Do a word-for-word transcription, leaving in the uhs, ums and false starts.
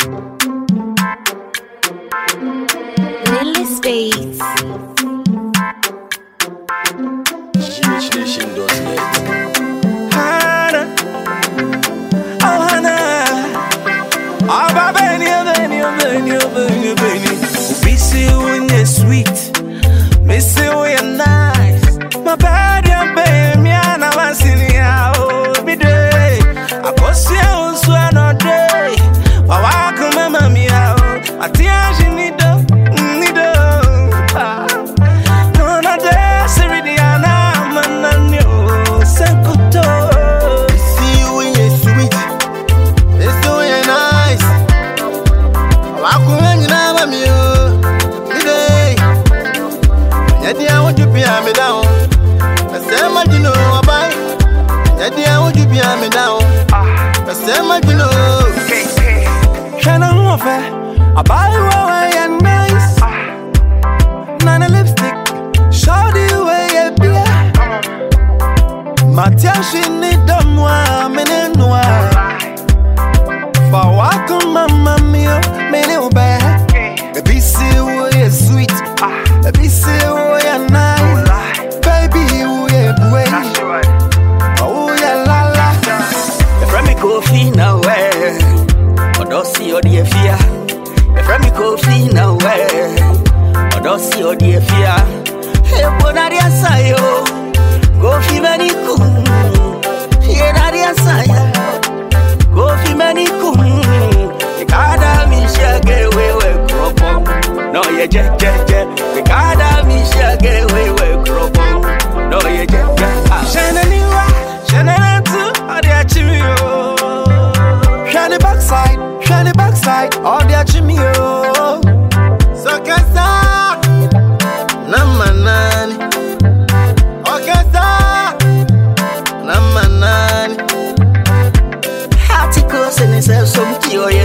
Lily Space. Rich Nation does it. Hannah, oh Hannah, oh Benny, Benny, Benny, Benny, Benny. Miss you when you're sweet, miss you when you're nice. My body, baby, I'm not seeing you. Me day, I post you on sweat all day. But why come mama me out? I think you need to, need to. No, no, that's really an aman. See you when you're sweet, miss you when you're nice. Why come you never me? Me day, yet I want you behind me down. I say much you know about. Yet I want you behind me down. I say much you know. Shana Mofa, I buy you away and nice. Nana lipstick, show the way you be. Matia, she need the moi, mene noir. For welcome, mamma mia, mene obey. Baby, see who you sweet. Baby, see who you nice. Baby, who you boy. Oh, yeah, la la. The friend me coffee now, where? Or don't see your dear fear. The friend me coffee now, where? Or don't see your dear fear. Hey, what are you saying? Go fi many kum, here na dia saya. Go fi many kum, the kada mi shage we we kropo. No ye je je je, the kada mi shage we we kropo. No ye je je. Shana niwa, shana natu, odi achimi yo. Shana backside, shana backside, odi achimi yo. So kasa, namanani. Articles and itself some key or